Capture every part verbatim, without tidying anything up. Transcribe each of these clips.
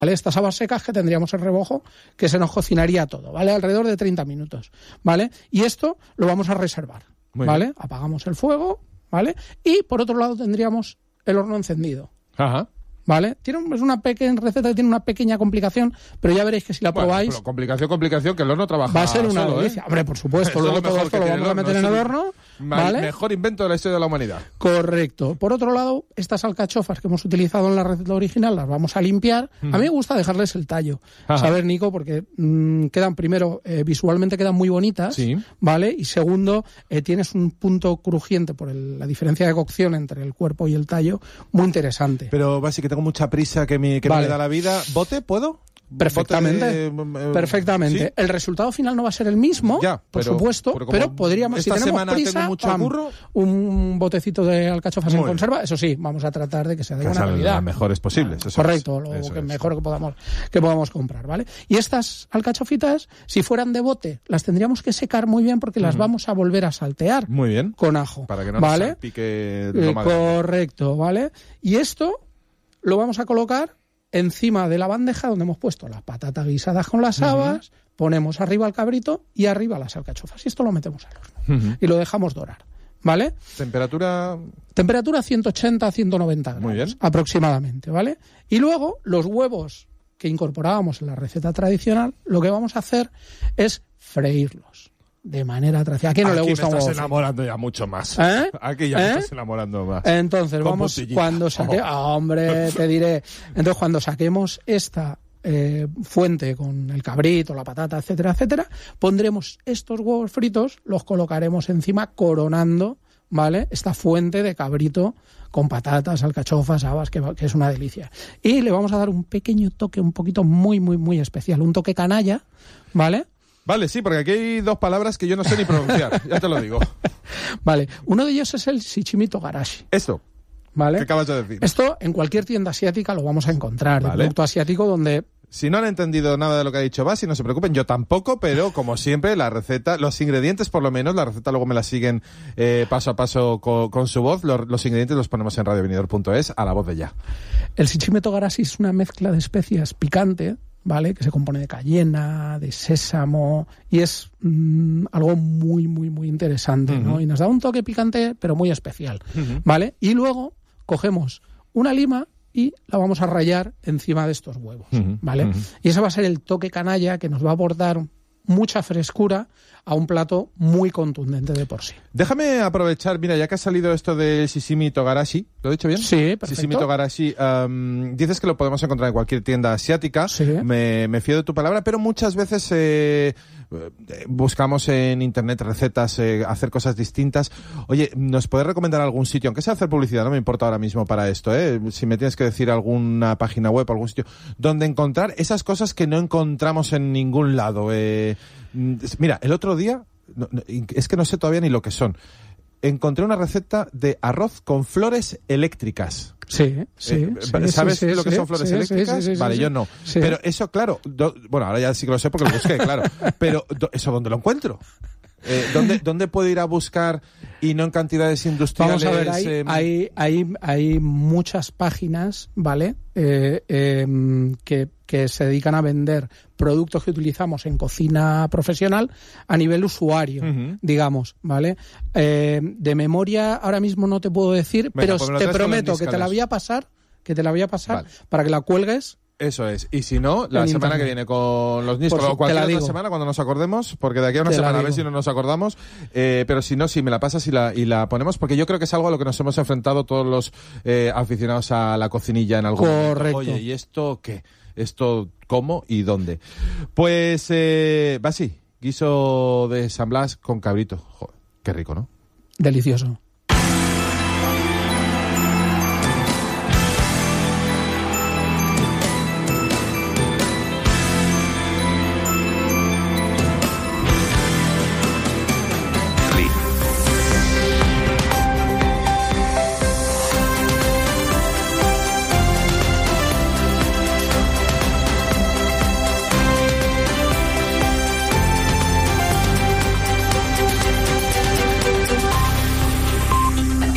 ¿Vale? Estas habas secas que tendríamos en remojo, que se nos cocinaría todo, ¿vale? Alrededor de treinta minutos, ¿vale? Y esto lo vamos a reservar, Muy ¿vale? Bien. Apagamos el fuego, ¿vale? Y por otro lado tendríamos el horno encendido. Ajá. ¿Vale? Tiene un, es una pequeña receta que tiene una pequeña complicación, pero ya veréis que si la bueno, probáis... Pero complicación, complicación, que el horno trabaja va a ser una solo, delicia. ¿eh? Hombre, por supuesto, luego todo esto lo vamos a meter en el horno. ¿Vale? El mejor invento de la historia de la humanidad. Correcto. Por otro lado, estas alcachofas que hemos utilizado en la receta original las vamos a limpiar. Mm. A mí me gusta dejarles el tallo. Ajá. Saber, Nico, porque mmm, quedan, primero, eh, visualmente quedan muy bonitas, sí. ¿vale? Y segundo, eh, tienes un punto crujiente por el, la diferencia de cocción entre el cuerpo y el tallo muy interesante. Pero, Basi, que tengo mucha prisa, que me, que vale. me da la vida. ¿Bote? ¿Puedo? Perfectamente, Bote, eh, perfectamente. ¿sí? El resultado final no va a ser el mismo, ya, por pero, supuesto, pero, pero podríamos, esta si tenemos semana prisa, tengo mucho pam, curro, un botecito de alcachofas Muy en conserva, eso sí, vamos a tratar de que sea de buena calidad. Las mejores posibles. Eso Correcto, es, lo eso que es. mejor que podamos, que podamos comprar, ¿vale? Y estas alcachofitas, si fueran de bote, las tendríamos que secar muy bien porque uh-huh. las vamos a volver a saltear. Muy bien. Con ajo. Para que no ¿vale? nos pique eh, Correcto, ¿vale? Y esto lo vamos a colocar encima de la bandeja donde hemos puesto las patatas guisadas con las habas, uh-huh. ponemos arriba el cabrito y arriba las alcachofas. Y esto lo metemos al horno uh-huh. y lo dejamos dorar, ¿vale? ¿Temperatura? Temperatura ciento ochenta a ciento noventa grados. Muy bien. Aproximadamente, ¿vale? Y luego los huevos que incorporábamos en la receta tradicional, lo que vamos a hacer es freírlos de manera tradicional. ¿A quién no Aquí le gusta me un estás huevo enamorando ya mucho más. ¿Eh? Aquí ya ¿Eh? me estás enamorando más. Entonces, Con vamos, puntillita. cuando saquemos... Oh. Hombre, te diré. Entonces, cuando saquemos esta eh, fuente con el cabrito, la patata, etcétera, etcétera, pondremos estos huevos fritos, los colocaremos encima coronando, ¿vale? Esta fuente de cabrito con patatas, alcachofas, habas, que, que es una delicia. Y le vamos a dar un pequeño toque, un poquito muy, muy, muy especial. Un toque canalla, ¿vale? Vale, sí, porque aquí hay dos palabras que yo no sé ni pronunciar, ya te lo digo. Vale, uno de ellos es el shichimi togarashi. Esto, ¿vale? ¿qué acabas de decir? Esto en cualquier tienda asiática lo vamos a encontrar, vale. De producto asiático donde... Si no han entendido nada de lo que ha dicho Basi, no se preocupen, yo tampoco, pero como siempre, la receta, los ingredientes por lo menos, la receta luego me la siguen eh, paso a paso con, con su voz, los, los ingredientes los ponemos en radio venidor punto es a la voz de ya. El shichimi togarashi es una mezcla de especias picante, ¿vale? Que se compone de cayena, de sésamo, y es mmm, algo muy, muy, muy interesante, uh-huh. ¿no? Y nos da un toque picante, pero muy especial, uh-huh. ¿vale? Y luego cogemos una lima y la vamos a rallar encima de estos huevos, uh-huh. ¿vale? Uh-huh. Y ese va a ser el toque canalla que nos va a aportar mucha frescura a un plato muy contundente de por sí. Déjame aprovechar, mira, ya que ha salido esto del shichimi togarashi, ¿lo he dicho bien? Sí, perfecto. Shichimi togarashi, um, dices que lo podemos encontrar en cualquier tienda asiática, sí. me, me fío de tu palabra, pero muchas veces eh, buscamos en internet recetas, eh, hacer cosas distintas. Oye, ¿nos puedes recomendar algún sitio? Aunque sea hacer publicidad, no me importa ahora mismo para esto, ¿eh? Si me tienes que decir alguna página web, algún sitio, donde encontrar esas cosas que no encontramos en ningún lado. Eh, mira, el otro día, no, no, es que no sé todavía ni lo que son. Encontré una receta de arroz con flores eléctricas. Sí, sí. Eh, sí ¿Sabes sí, lo que sí, son flores sí, eléctricas? Sí, sí, sí, vale, sí, yo no. Sí. Pero eso, claro, do, bueno, ahora ya sí que lo sé porque lo busqué, claro. Pero, do, ¿eso dónde lo encuentro? Eh, ¿dónde, ¿Dónde puedo ir a buscar y no en cantidades industriales? Vamos a ver, hay, eh, hay, hay, hay muchas páginas, ¿vale? Eh, eh, que, que se dedican a vender productos que utilizamos en cocina profesional a nivel usuario, uh-huh. digamos, ¿vale? Eh, de memoria ahora mismo no te puedo decir, Venga, pero pues te prometo que te la voy a pasar, que te la voy a pasar vale. para que la cuelgues. Eso es. Y si no, la en semana internet. que viene con los niños, o cualquier otra semana cuando nos acordemos, porque de aquí a una te semana a ver si no nos acordamos, eh, pero si no, si me la pasas y la, y la ponemos, porque yo creo que es algo a lo que nos hemos enfrentado todos los eh, aficionados a la cocinilla en algún Correcto. momento. Oye, ¿y esto qué? ¿Esto cómo y dónde? Pues, eh, Basi, guiso de San Blas con cabrito. Joder, qué rico, ¿no? Delicioso.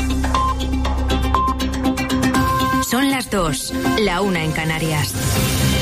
Son las dos, la una en Canarias.